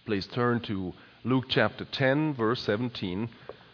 Please turn to Luke chapter 10, verse 17.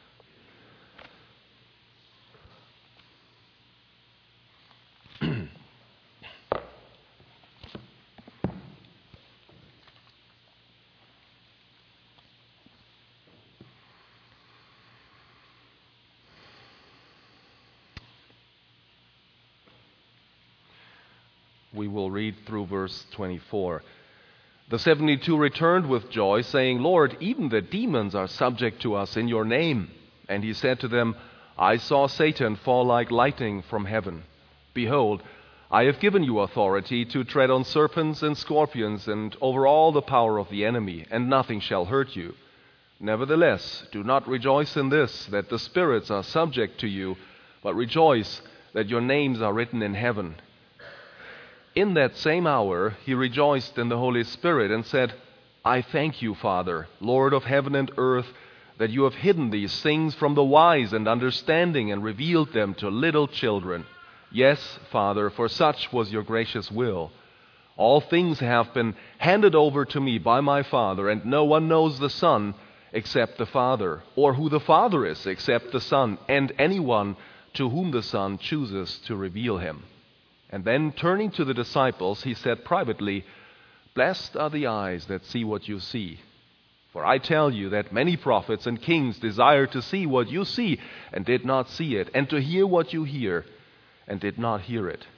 We will read through verse 24. The 72 returned with joy, saying, "Lord, even the demons are subject to us in your name." And he said to them, "I saw Satan fall like lightning from heaven. Behold, I have given you authority to tread on serpents and scorpions and over all the power of the enemy, and nothing shall hurt you. Nevertheless, do not rejoice in this, that the spirits are subject to you, but rejoice that your names are written in heaven." In that same hour he rejoiced in the Holy Spirit and said, "I thank you, Father, Lord of heaven and earth, that you have hidden these things from the wise and understanding and revealed them to little children. Yes, Father, for such was your gracious will. All things have been handed over to me by my Father, and no one knows the Son except the Father, or who the Father is except the Son, and anyone to whom the Son chooses to reveal him." And then, turning to the disciples, he said privately, "Blessed are the eyes that see what you see. For I tell you that many prophets and kings desired to see what you see and did not see it, and to hear what you hear and did not hear it."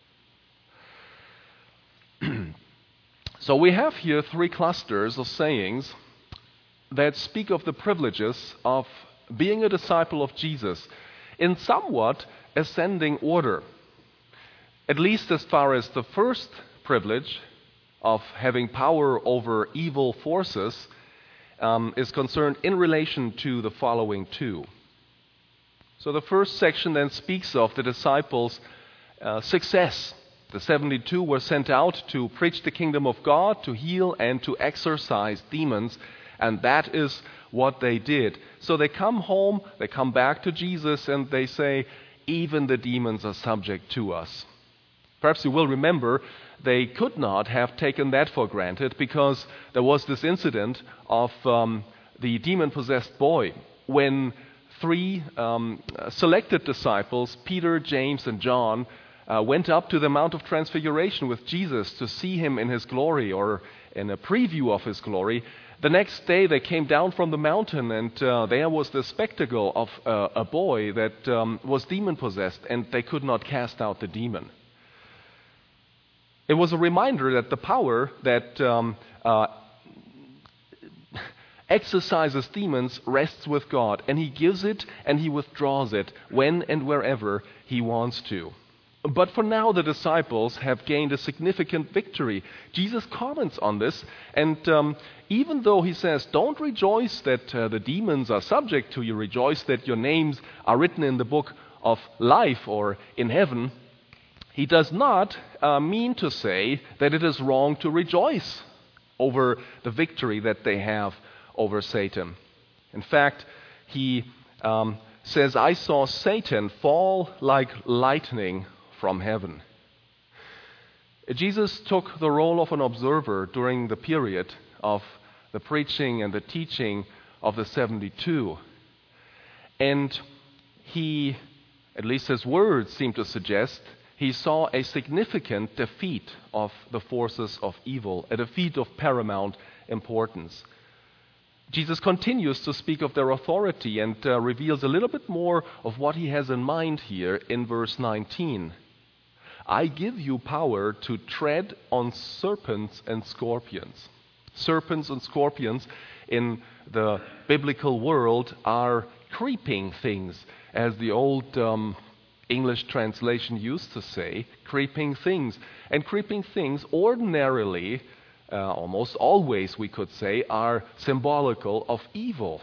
So we have here three clusters of sayings that speak of the privileges of being a disciple of Jesus in somewhat ascending order. At least as far as the first privilege of having power over evil forces is concerned in relation to the following two. So the first section then speaks of the disciples' success. The 72 were sent out to preach the kingdom of God, to heal and to exorcise demons, and that is what they did. So they come home, they come back to Jesus, and they say, "Even the demons are subject to us." Perhaps you will remember they could not have taken that for granted, because there was this incident of the demon-possessed boy when three selected disciples, Peter, James, and John, went up to the Mount of Transfiguration with Jesus to see him in his glory, or in a preview of his glory. The next day they came down from the mountain, and there was the spectacle of a boy that was demon-possessed, and they could not cast out the demon. It was a reminder that the power that exorcises demons rests with God, and he gives it and he withdraws it when and wherever he wants to. But for now, the disciples have gained a significant victory. Jesus comments on this, and even though he says, "Don't rejoice that the demons are subject to you, rejoice that your names are written in the book of life or in heaven," he does not mean to say that it is wrong to rejoice over the victory that they have over Satan. In fact, he says, "I saw Satan fall like lightning from heaven." Jesus took the role of an observer during the period of the preaching and the teaching of the 72. And he, at least his words seem to suggest, he saw a significant defeat of the forces of evil, a defeat of paramount importance. Jesus continues to speak of their authority and reveals a little bit more of what he has in mind here in verse 19. "I give you power to tread on serpents and scorpions." Serpents and scorpions in the biblical world are creeping things, as the old English translation used to say, creeping things. And creeping things ordinarily, almost always we could say, are symbolical of evil.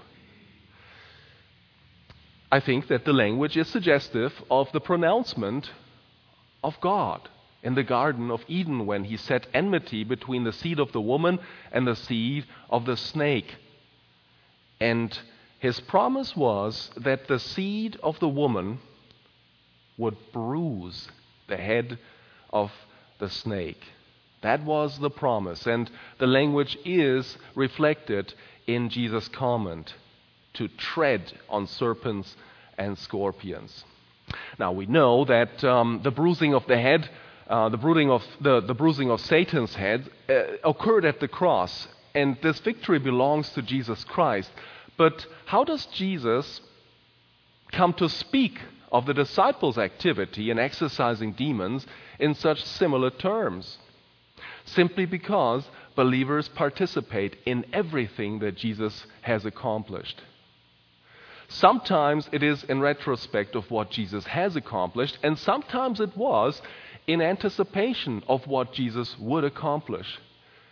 I think that the language is suggestive of the pronouncement of God in the Garden of Eden when he set enmity between the seed of the woman and the seed of the snake. And his promise was that the seed of the woman would bruise the head of the snake. That was the promise, and the language is reflected in Jesus' comment to tread on serpents and scorpions. Now we know that the bruising of the head, the bruising of Satan's head, occurred at the cross, and this victory belongs to Jesus Christ. But how does Jesus come to speak of the disciples' activity in exorcising demons in such similar terms? Simply because believers participate in everything that Jesus has accomplished. Sometimes it is in retrospect of what Jesus has accomplished, and sometimes it was in anticipation of what Jesus would accomplish.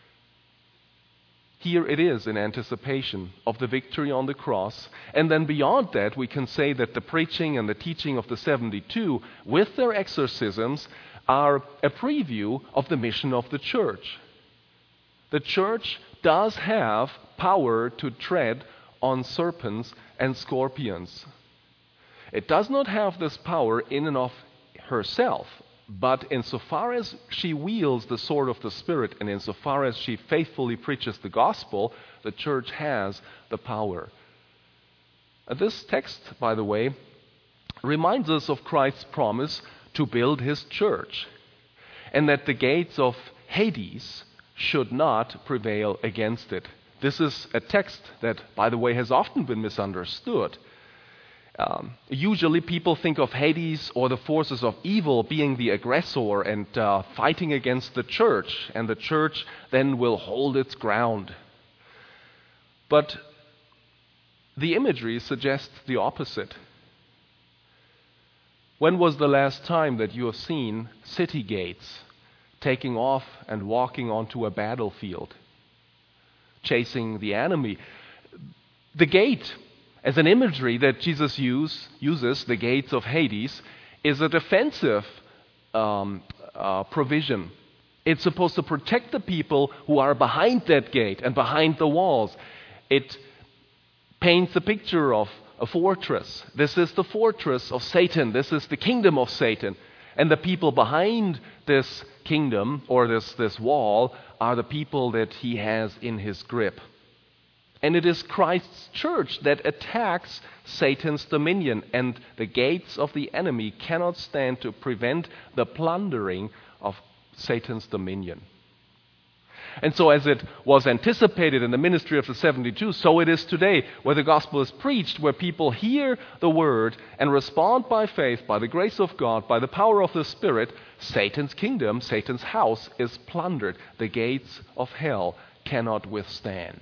Here it is in anticipation of the victory on the cross, and then beyond that we can say that the preaching and the teaching of the 72 with their exorcisms are a preview of the mission of the church. The church does have power to tread on serpents and scorpions. It does not have this power in and of herself, but insofar as she wields the sword of the Spirit and insofar as she faithfully preaches the gospel, the church has the power. This text, by the way, reminds us of Christ's promise to build his church, and that the gates of Hades should not prevail against it. This is a text that, by the way, has often been misunderstood. Usually people think of Hades or the forces of evil being the aggressor and fighting against the church, and the church then will hold its ground. But the imagery suggests the opposite. When was the last time that you have seen city gates taking off and walking onto a battlefield, chasing the enemy? The gate, as an imagery that Jesus uses, the gates of Hades, is a defensive provision. It's supposed to protect the people who are behind that gate and behind the walls. It paints a picture of a fortress. This is the fortress of Satan. This is the kingdom of Satan. And the people behind this kingdom or this wall are the people that he has in his grip. And it is Christ's church that attacks Satan's dominion, and the gates of the enemy cannot stand to prevent the plundering of Satan's dominion. And so as it was anticipated in the ministry of the 72, so it is today, where the gospel is preached, where people hear the word and respond by faith, by the grace of God, by the power of the Spirit. Satan's kingdom, Satan's house is plundered. The gates of hell cannot withstand.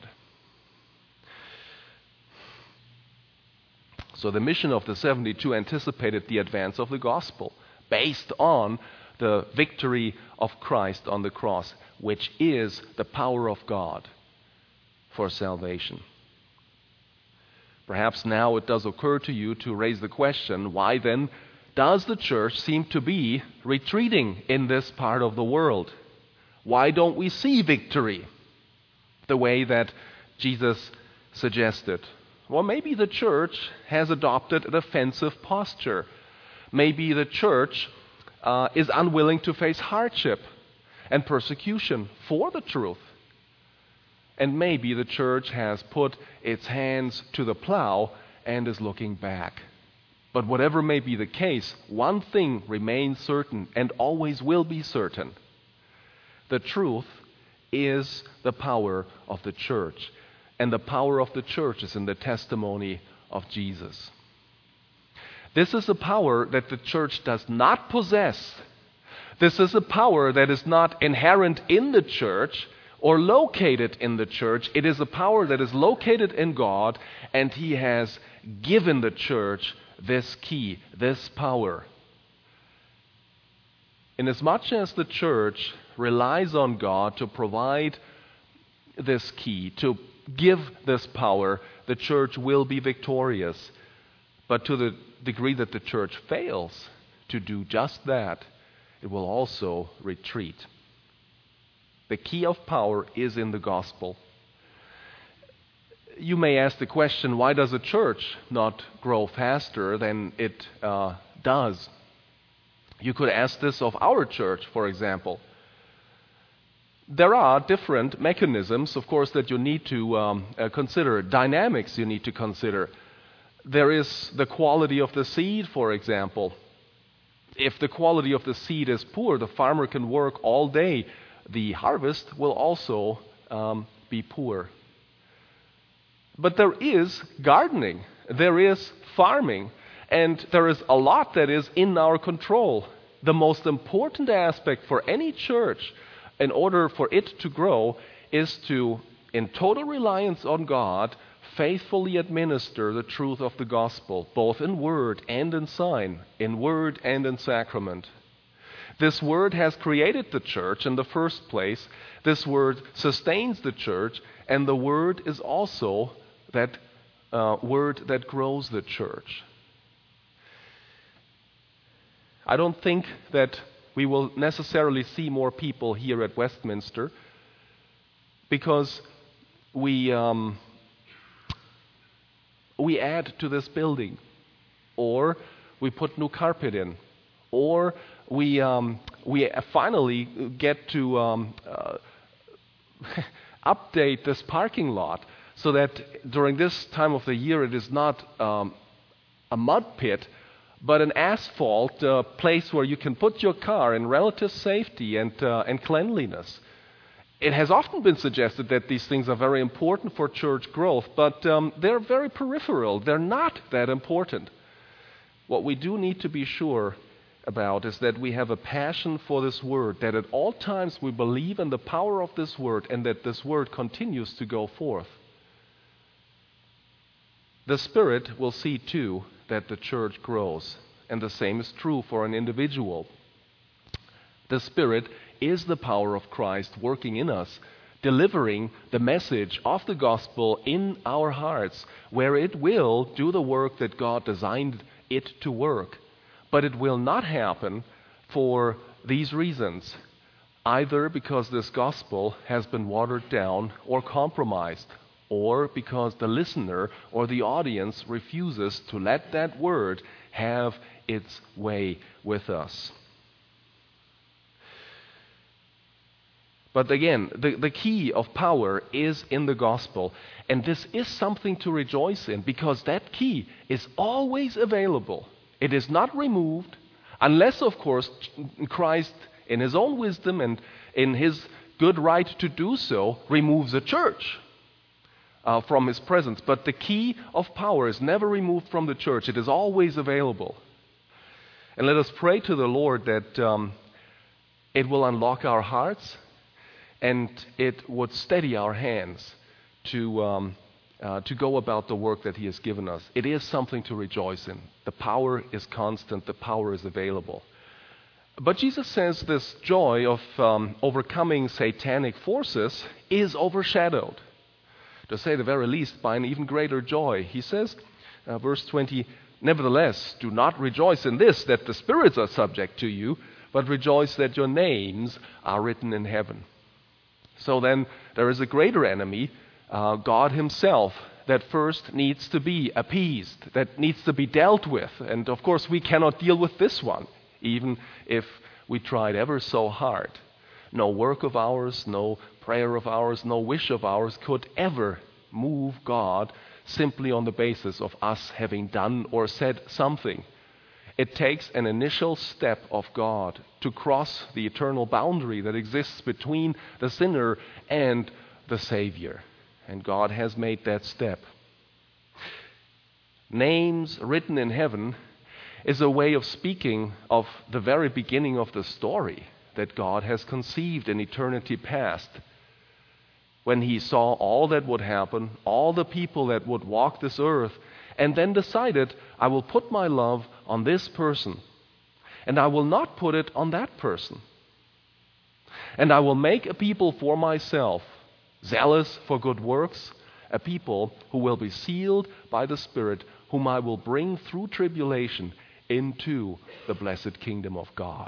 So the mission of the 72 anticipated the advance of the gospel based on the victory of Christ on the cross, which is the power of God for salvation. Perhaps now it does occur to you to raise the question, why then does the church seem to be retreating in this part of the world? Why don't we see victory the way that Jesus suggested? Well, maybe the church has adopted a defensive posture. Maybe the church is unwilling to face hardship and persecution for the truth. And maybe the church has put its hands to the plow and is looking back. But whatever may be the case, one thing remains certain and always will be certain. The truth is the power of the church. And the power of the church is in the testimony of Jesus. This is a power that the church does not possess. This is a power that is not inherent in the church or located in the church. It is a power that is located in God, and He has given the church this key, this power. Inasmuch as the church relies on God to provide this key, to give this power, the church will be victorious. But to the degree that the church fails to do just that, it will also retreat. The key of power is in the gospel. You may ask the question, why does a church not grow faster than it does? You could ask this of our church, for example. There are different mechanisms, of course, that you need to consider, dynamics you need to consider. There is the quality of the seed, for example. If the quality of the seed is poor, the farmer can work all day. The harvest will also be poor. But there is gardening, there is farming, and there is a lot that is in our control. The most important aspect for any church, in order for it to grow, is to, in total reliance on God, faithfully administer the truth of the gospel, both in word and in sign, in word and in sacrament. This word has created the church in the first place. This word sustains the church, and the word is also that word that grows the church. I don't think that we will necessarily see more people here at Westminster because we add to this building, or we put new carpet in, or we finally get to update this parking lot so that during this time of the year it is not a mud pit, but an asphalt place where you can put your car in relative safety and cleanliness. It has often been suggested that these things are very important for church growth, but they're very peripheral. They're not that important. What we do need to be sure about is that we have a passion for this word, that at all times we believe in the power of this word, and that this word continues to go forth. The Spirit will see, too, that the church grows, and the same is true for an individual. The Spirit is the power of Christ working in us, delivering the message of the gospel in our hearts, where it will do the work that God designed it to work. But it will not happen for these reasons, either because this gospel has been watered down or compromised, or because the listener or the audience refuses to let that word have its way with us. But again, the key of power is in the gospel. And this is something to rejoice in, because that key is always available. It is not removed, unless, of course, Christ, in his own wisdom and in his good right to do so, removes a church from his presence. But the key of power is never removed from the church. It is always available. And let us pray to the Lord that it will unlock our hearts, and it would steady our hands to go about the work that he has given us. It is something to rejoice in. The power is constant. The power is available. But Jesus says this joy of overcoming satanic forces is overshadowed, to say the very least, by an even greater joy. He says, verse 20, "Nevertheless, do not rejoice in this, that the spirits are subject to you, but rejoice that your names are written in heaven." So then there is a greater enemy, God himself, that first needs to be appeased, that needs to be dealt with. And of course we cannot deal with this one, even if we tried ever so hard. No work of ours, no prayer of ours, no wish of ours could ever move God simply on the basis of us having done or said something. It takes an initial step of God to cross the eternal boundary that exists between the sinner and the Savior. And God has made that step. Names written in heaven is a way of speaking of the very beginning of the story that God has conceived in eternity past. When he saw all that would happen, all the people that would walk this earth, and then decided, I will put my love on this person, and I will not put it on that person. And I will make a people for myself, zealous for good works, a people who will be sealed by the Spirit, whom I will bring through tribulation into the blessed kingdom of God.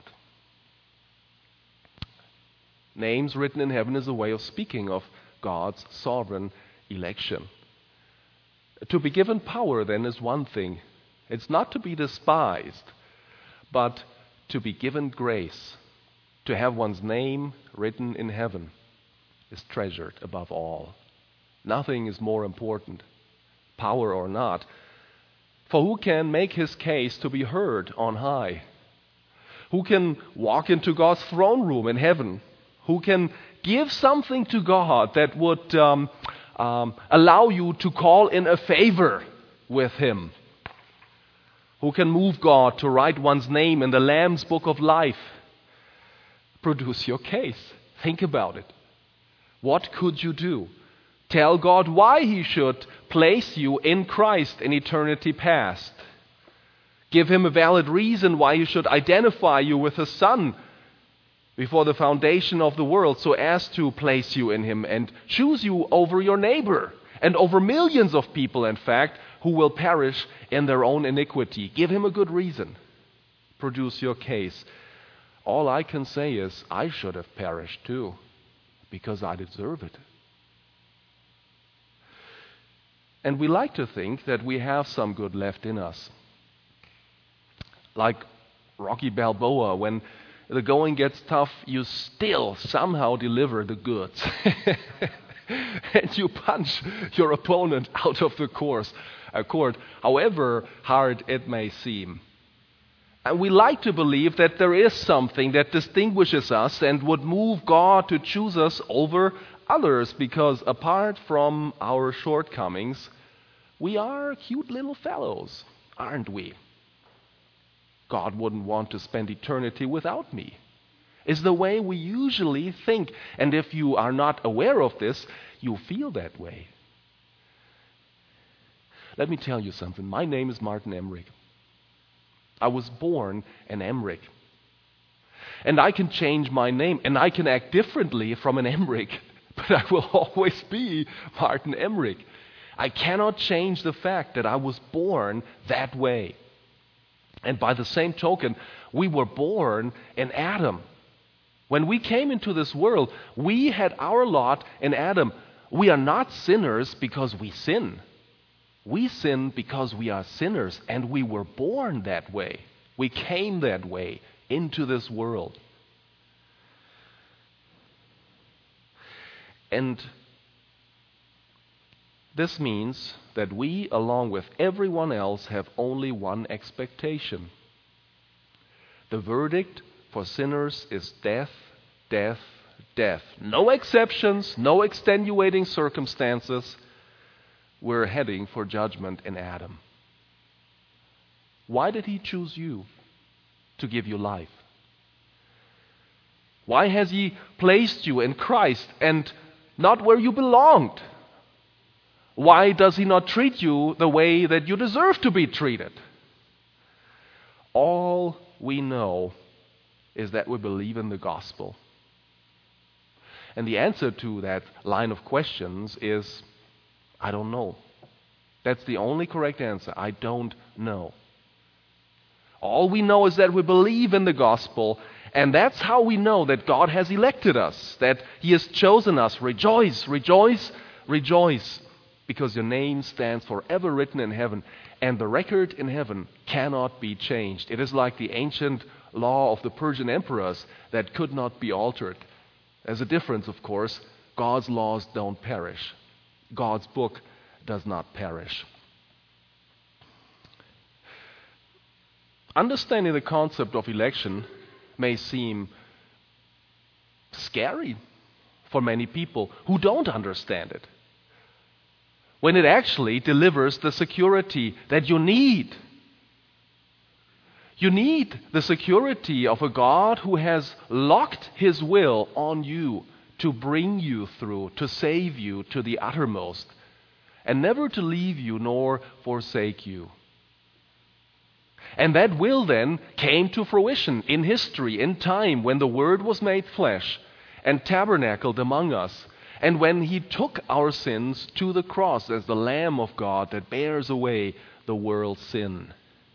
Names written in heaven is a way of speaking of God's sovereign election. To be given power, then, is one thing. It's not to be despised, but to be given grace, to have one's name written in heaven. is treasured above all. Nothing is more important, power or not. For who can make his case to be heard on high? Who can walk into God's throne room in heaven? Who can give something to God that would allow you to call in a favor with Him? Who can move God to write one's name in the Lamb's book of life? Produce your case. Think about it. What could you do? Tell God why He should place you in Christ in eternity past. Give Him a valid reason why He should identify you with His Son before the foundation of the world, so as to place you in Him and choose you over your neighbor and over millions of people, in fact, who will perish in their own iniquity. Give Him a good reason. Produce your case. All I can say is, I should have perished too, because I deserve it. And we like to think that we have some good left in us. Like Rocky Balboa, when the going gets tough, you still somehow deliver the goods. And you punch your opponent out of the court, however hard it may seem. And we like to believe that there is something that distinguishes us and would move God to choose us over others, because apart from our shortcomings, we are cute little fellows, aren't we? God wouldn't want to spend eternity without me, is the way we usually think. And if you are not aware of this, you feel that way. Let me tell you something. My name is Martin Emmerich. I was born an Emmerich. And I can change my name, and I can act differently from an Emmerich, but I will always be Martin Emmerich. I cannot change the fact that I was born that way. And by the same token, we were born in Adam. When we came into this world, we had our lot in Adam. We are not sinners because we sin. We sin because we are sinners, and we were born that way. We came that way into this world. And this means that we, along with everyone else, have only one expectation. The verdict for sinners is death, death, death. No exceptions, no extenuating circumstances. We're heading for judgment in Adam. Why did He choose you to give you life? Why has He placed you in Christ and not where you belonged? Why does He not treat you the way that you deserve to be treated? All we know is that we believe in the gospel. And the answer to that line of questions is, I don't know. That's the only correct answer. I don't know. All we know is that we believe in the gospel, and that's how we know that God has elected us, that He has chosen us. Rejoice, rejoice, rejoice, because your name stands forever written in heaven, and the record in heaven cannot be changed. It is like the ancient law of the Persian emperors that could not be altered. There's a difference, of course. God's laws don't perish. God's book does not perish. Understanding the concept of election may seem scary for many people who don't understand it, when it actually delivers the security that you need. You need the security of a God who has locked His will on you to bring you through, to save you to the uttermost, and never to leave you nor forsake you. And that will then came to fruition in history, in time, when the Word was made flesh and tabernacled among us, and when He took our sins to the cross as the Lamb of God that bears away the world's sin.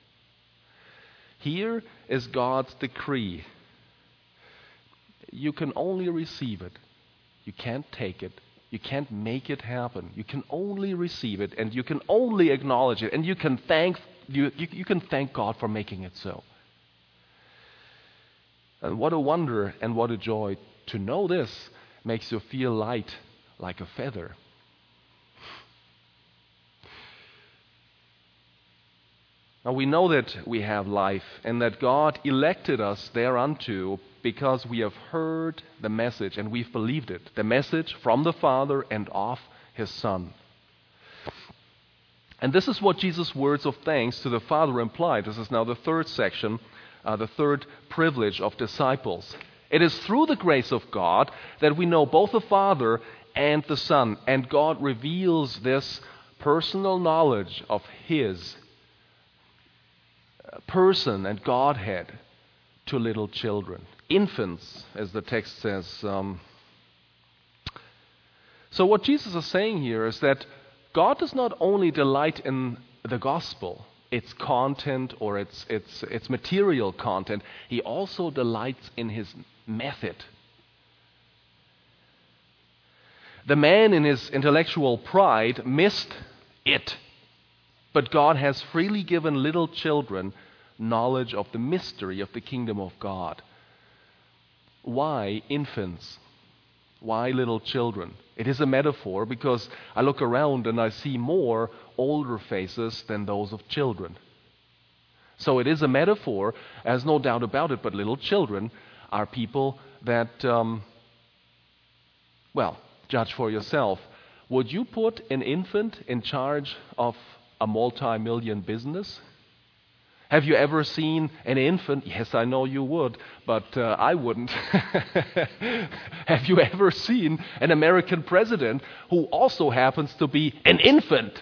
Here is God's decree. You can only receive it. You can't take it. You can't make it happen. You can only receive it, and you can only acknowledge it, and you can thank God for making it so. And what a wonder and what a joy to know this, makes you feel light like a feather. Now we know that we have life and that God elected us thereunto because we have heard the message and we've believed it. The message from the Father and of His Son. And this is what Jesus' words of thanks to the Father imply. This is now the third section, the third privilege of disciples. It is through the grace of God that we know both the Father and the Son. And God reveals this personal knowledge of His person and Godhead to little children. Infants, as the text says. So what Jesus is saying here is that God does not only delight in the gospel, its content or its material content, He also delights in His method. The man in his intellectual pride missed it, but God has freely given little children knowledge of the mystery of the kingdom of God. Why infants? Why little children? It is a metaphor because I look around and I see more older faces than those of children. So it is a metaphor, there's no doubt about it, but little children are people that, judge for yourself. Would you put an infant in charge of a multi-million business? Have you ever seen an infant? Yes, I know you would, but I wouldn't. Have you ever seen an American president who also happens to be an infant?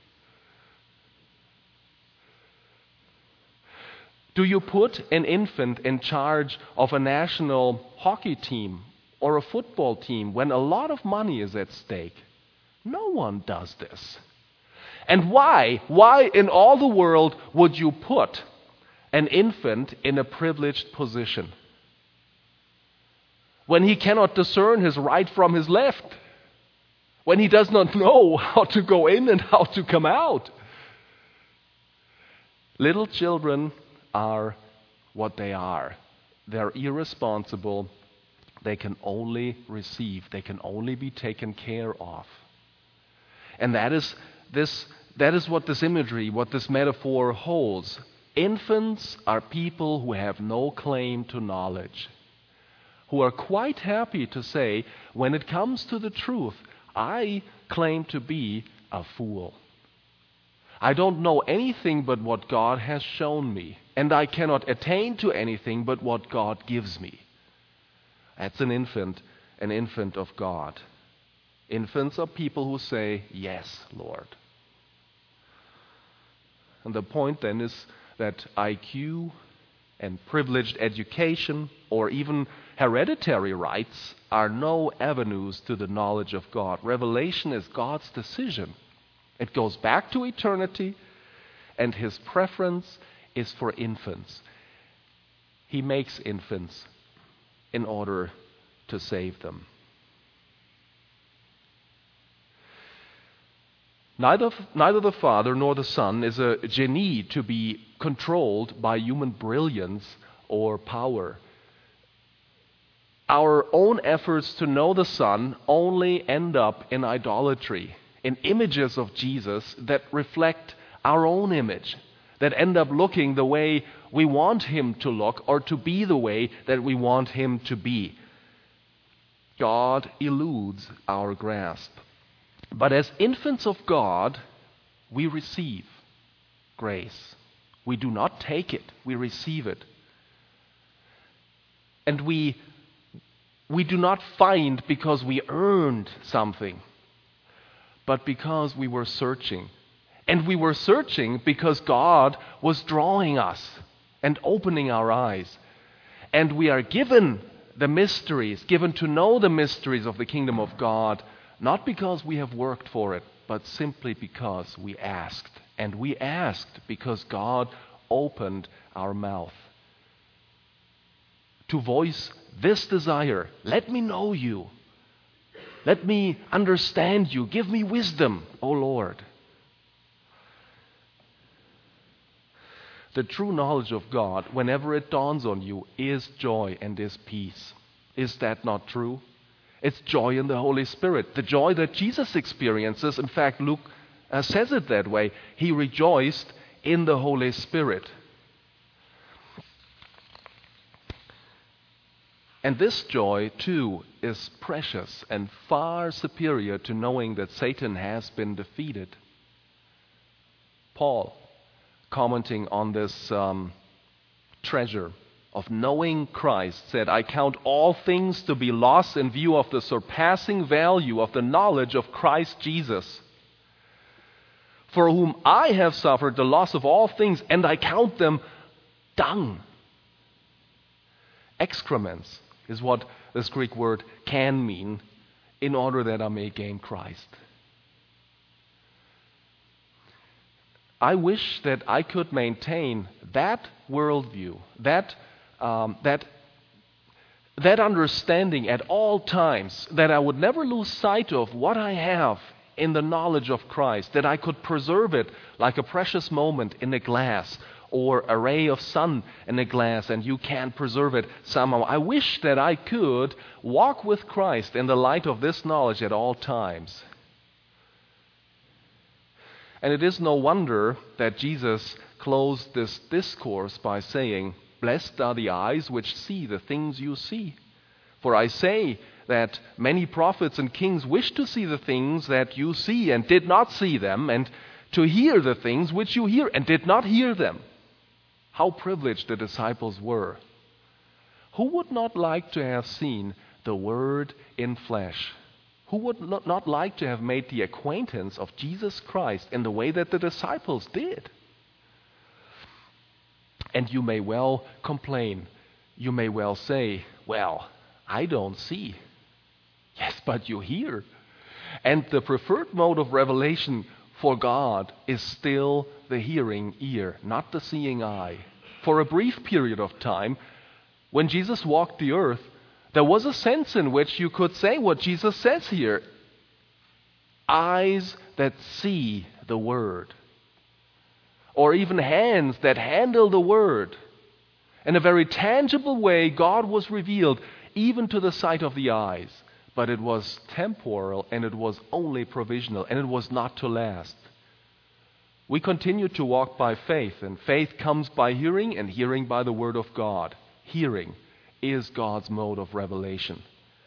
Do you put an infant in charge of a national hockey team or a football team when a lot of money is at stake? No one does this. And why? Why in all the world would you put an infant in a privileged position when he cannot discern his right from his left? When he does not know how to go in and how to come out? Little children are what they are. They're irresponsible. They can only receive. They can only be taken care of. And that is what this imagery, what this metaphor holds. Infants are people who have no claim to knowledge, who are quite happy to say, when it comes to the truth, I claim to be a fool. I don't know anything but what God has shown me, and I cannot attain to anything but what God gives me. That's an infant of God. Infants are people who say, yes, Lord. And the point then is that IQ and privileged education or even hereditary rights are no avenues to the knowledge of God. Revelation is God's decision. It goes back to eternity, and His preference is for infants. He makes infants in order to save them. Neither the Father nor the Son is a genie to be controlled by human brilliance or power. Our own efforts to know the Son only end up in idolatry, in images of Jesus that reflect our own image, that end up looking the way we want Him to look or to be the way that we want Him to be. God eludes our grasp. But as infants of God, we receive grace. We do not take it, we receive it. And we do not find because we earned something, but because we were searching. And we were searching because God was drawing us and opening our eyes. And we are given the mysteries, given to know the mysteries of the kingdom of God, not because we have worked for it, but simply because we asked. And we asked because God opened our mouth to voice this desire. Let me know you. Let me understand you. Give me wisdom, O Lord. The true knowledge of God, whenever it dawns on you, is joy and is peace. Is that not true? It's joy in the Holy Spirit. The joy that Jesus experiences. In fact, Luke says it that way. He rejoiced in the Holy Spirit. And this joy, too, is precious and far superior to knowing that Satan has been defeated. Paul, commenting on this treasure of knowing Christ, said, "I count all things to be lost in view of the surpassing value of the knowledge of Christ Jesus, for whom I have suffered the loss of all things, and I count them dung." Excrements is what this Greek word can mean, in order that I may gain Christ. I wish that I could maintain that worldview, that understanding at all times, that I would never lose sight of what I have in the knowledge of Christ, that I could preserve it like a precious moment in a glass, or a ray of sun in a glass, and you can preserve it somehow. I wish that I could walk with Christ in the light of this knowledge at all times. And it is no wonder that Jesus closed this discourse by saying, "Blessed are the eyes which see the things you see. For I say that many prophets and kings wished to see the things that you see and did not see them, and to hear the things which you hear and did not hear them." How privileged the disciples were. Who would not like to have seen the Word in flesh? Who would not like to have made the acquaintance of Jesus Christ in the way that the disciples did? And you may well complain. You may well say, "Well, I don't see." Yes, but you hear. And the preferred mode of revelation for God is still the hearing ear, not the seeing eye. For a brief period of time, when Jesus walked the earth, there was a sense in which you could say what Jesus says here. Eyes that see the Word. Or even hands that handle the Word. In a very tangible way, God was revealed even to the sight of the eyes. But it was temporal, and it was only provisional, and it was not to last. We continue to walk by faith, and faith comes by hearing, and hearing by the Word of God. Hearing is God's mode of revelation.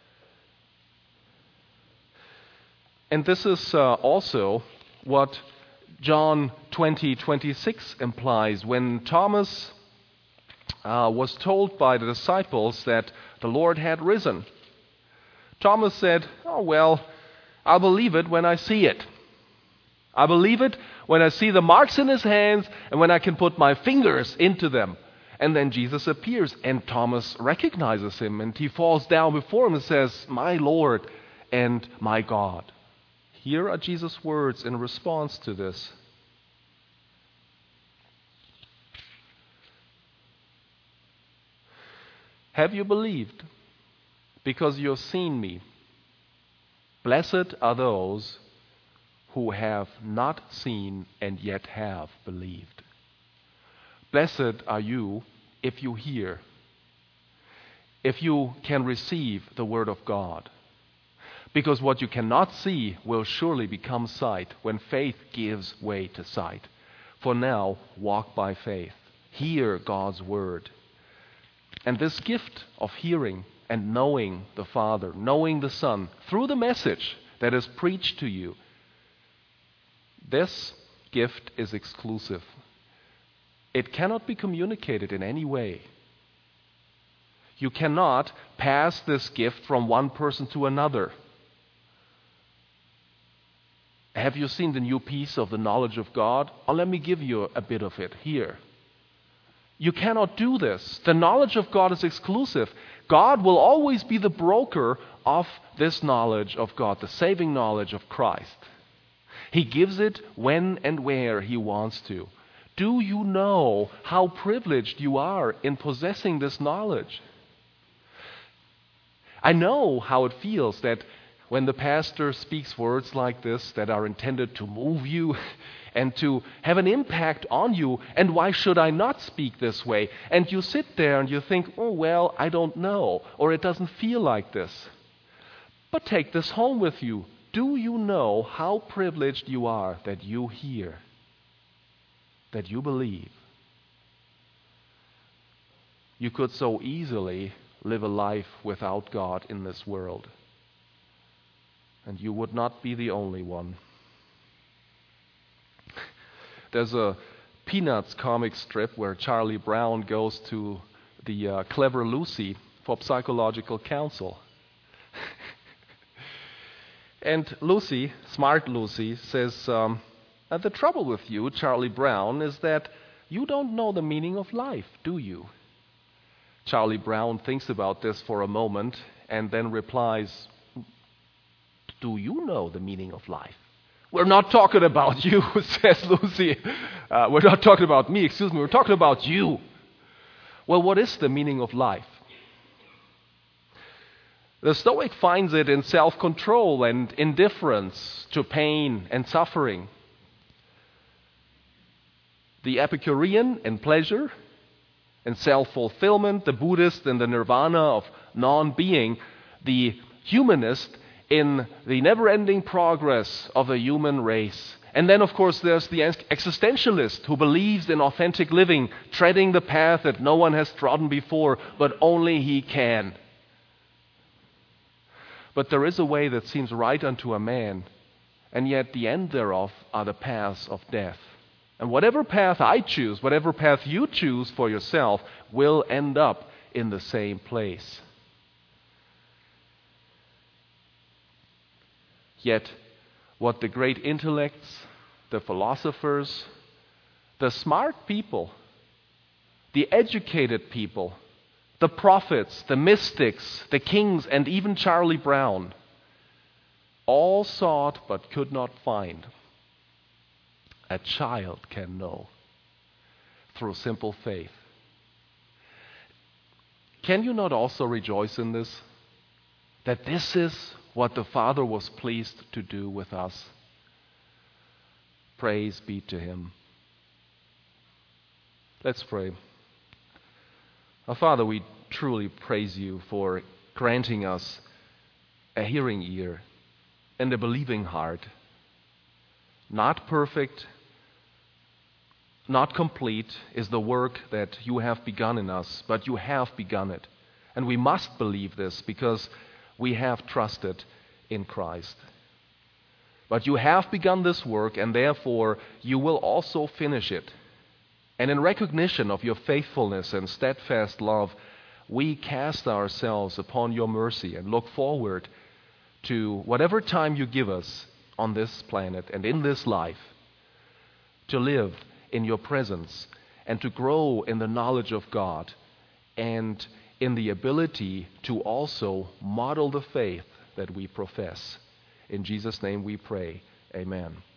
And this is also what John 20:26 implies. When Thomas was told by the disciples that the Lord had risen, Thomas said, "Oh, well, I'll believe it when I see it. I believe it when I see the marks in his hands and when I can put my fingers into them." And then Jesus appears, and Thomas recognizes him, and he falls down before him and says, "My Lord and my God." Here are Jesus' words in response to this. "Have you believed because you have seen me? Blessed are those who have not seen and yet have believed." Blessed are you if you hear, if you can receive the Word of God. Because what you cannot see will surely become sight when faith gives way to sight. For now, walk by faith. Hear God's Word. And this gift of hearing and knowing the Father, knowing the Son, through the message that is preached to you, this gift is exclusive. It cannot be communicated in any way. You cannot pass this gift from one person to another. Have you seen the new piece of the knowledge of God? Oh, let me give you a bit of it here. You cannot do this. The knowledge of God is exclusive. God will always be the broker of this knowledge of God, the saving knowledge of Christ. He gives it when and where He wants to. Do you know how privileged you are in possessing this knowledge? I know how it feels that when the pastor speaks words like this that are intended to move you and to have an impact on you, and why should I not speak this way? And you sit there and you think, oh, well, I don't know, or it doesn't feel like this. But take this home with you. Do you know how privileged you are that you hear, that you believe? You could so easily live a life without God in this world. And you would not be the only one. There's a Peanuts comic strip where Charlie Brown goes to the clever Lucy for psychological counsel. And Lucy, smart Lucy, says, the trouble with you, Charlie Brown, is that you don't know the meaning of life, do you? Charlie Brown thinks about this for a moment and then replies, do you know the meaning of life? We're not talking about you, says Lucy. We're not talking about me, we're talking about you. Well, what is the meaning of life? The Stoic finds it in self-control and indifference to pain and suffering. The Epicurean in pleasure and self-fulfillment, the Buddhist in the nirvana of non-being, the humanist in the never-ending progress of the human race. And then, of course, there's the existentialist who believes in authentic living, treading the path that no one has trodden before, but only he can. But there is a way that seems right unto a man, and yet the end thereof are the paths of death. And whatever path I choose, whatever path you choose for yourself, will end up in the same place. Yet, what the great intellects, the philosophers, the smart people, the educated people, the prophets, the mystics, the kings, and even Charlie Brown, all sought but could not find, a child can know through simple faith. Can you not also rejoice in this? That this is what the Father was pleased to do with us. Praise be to Him. Let's pray. Our Father, we truly praise You for granting us a hearing ear and a believing heart. Not perfect, not complete is the work that You have begun in us, but You have begun it. And we must believe this because we have trusted in Christ. But You have begun this work, and therefore You will also finish it. And in recognition of Your faithfulness and steadfast love, we cast ourselves upon Your mercy and look forward to whatever time You give us on this planet and in this life to live in Your presence and to grow in the knowledge of God and in the ability to also model the faith that we profess. In Jesus' name we pray. Amen.